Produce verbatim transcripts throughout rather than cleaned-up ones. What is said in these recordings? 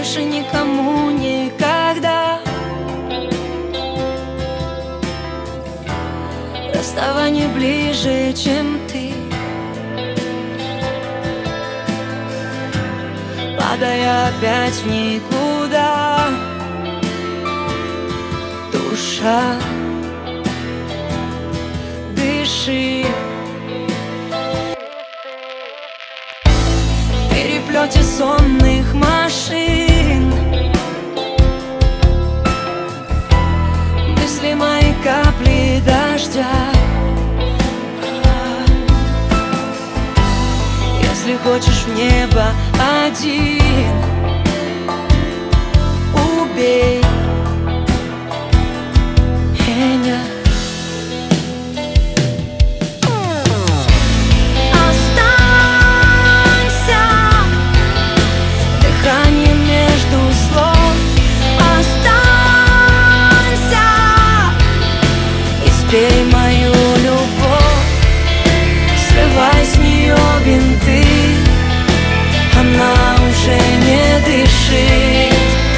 больше никому никогда. Расставание ближе, чем ты. Падая опять в никуда, душа, дыши. В переплете сонных машин мысли мои капли дождя. Если хочешь в небо один, убей меня. Останься, дыхание между слов. Останься и спей мою любовь. Срывай с нее бинты, она уже не дышит.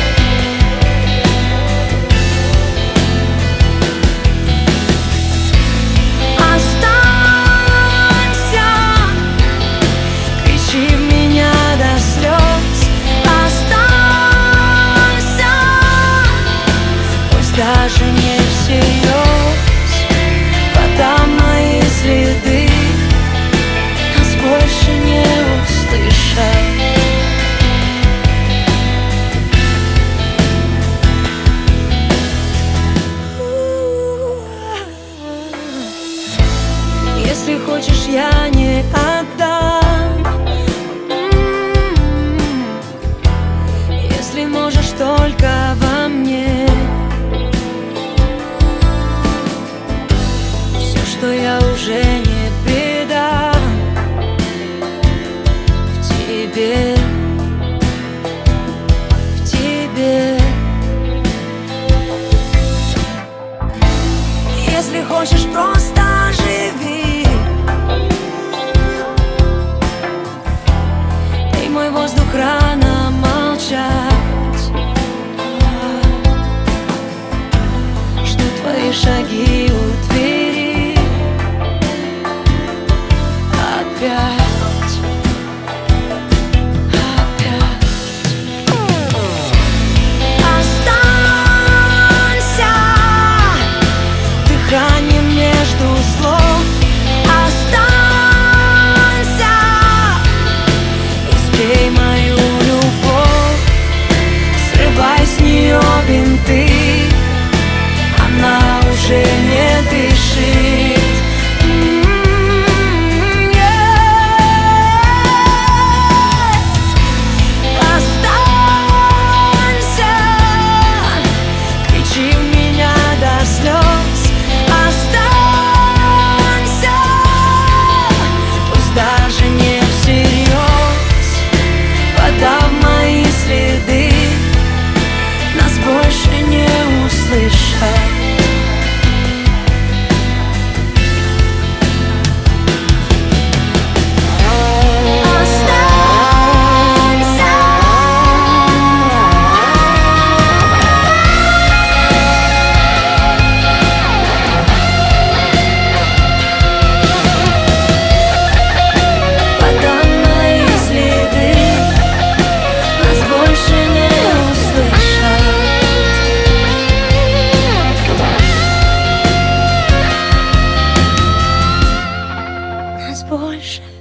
Останься, кричи в меня до слез. Останься, пусть даже не всерьез. Потом мои следы нас больше не услышат. Если хочешь, я не отдам. Если можешь, только во мне. Все, что я уже не предам, в тебе, в тебе. Если хочешь, просто живи. Ты мой воздух, рано молчать. Жду твои шаги у двери. Опять, опять. Останься, дыхание между слов. Останься и спей мою любовь. Срывай с нее бинты, она уже не дышит. М-м-м, yeah. Останься, кричи в меня до слез. Останься, пусть даже не всерьез. Вода в мои следы нас больше не услышат. Больше